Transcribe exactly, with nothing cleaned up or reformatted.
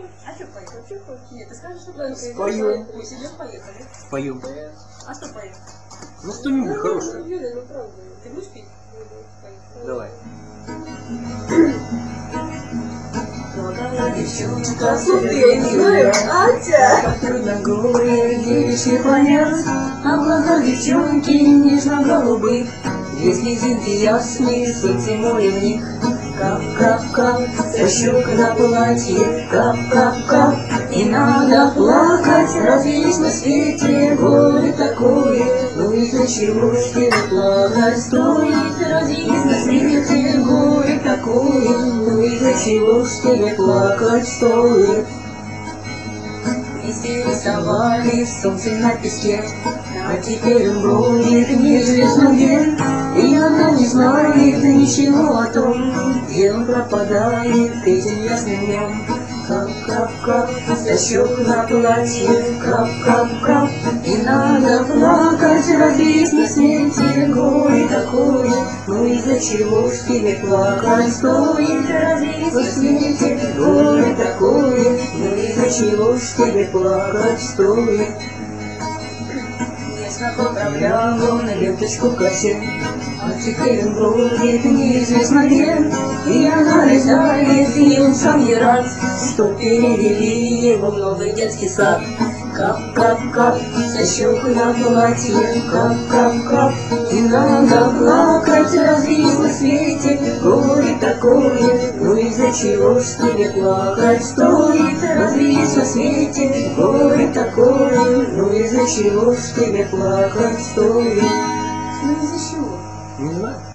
А что поем? Нет, ты скажешь, что поем? Споем. Пусть идем, поехали. Поем. А что поем? Ну что-нибудь хорошее. Ты будешь петь? Давай. Молодая девчонка, ступенькая, Ася. Как трудно горе девичьи понять, а глаза девчонки нежно-голубых, две слезинки ясные, солнце море в них. Кап-кап-кап, со щек на платье, кап-кап-кап, и надо плакать, разве есть на свете горе такое? Ну из-за чего ж тебе плакать стоит? Разве есть на свете горе такое? Ну из-за чего ж тебе плакать стоит? Вместе рисовали солнце на песке, а теперь он бродит неизвестно где. И она не знает ничего о том, где он пропадает этим ясным днем. Кап-кап-кап, со щек на платье, кап-кап-кап, и надо плакать, разве есть на свете горе такое? Ну из-за чего ж тебе плакать стоит? Разве есть на свете горе такое? Ну из-за чего ж тебе плакать стоит? Ясно поправлял он ленточку в косе, а теперь он бродит неизвестно где. И она рыдает, и он сам не рад, что перевели его в новый детский сад. Кап-кап-кап, со щек на платье, кап-кап-кап, и надо плакать, разве есть на свете горе такое? Ну из-за чего ж тебе плакать стоит? Разве есть на свете горе такое? Ну из-за чего ж тебе плакать стоит? Ну из-за чего? Не знаю.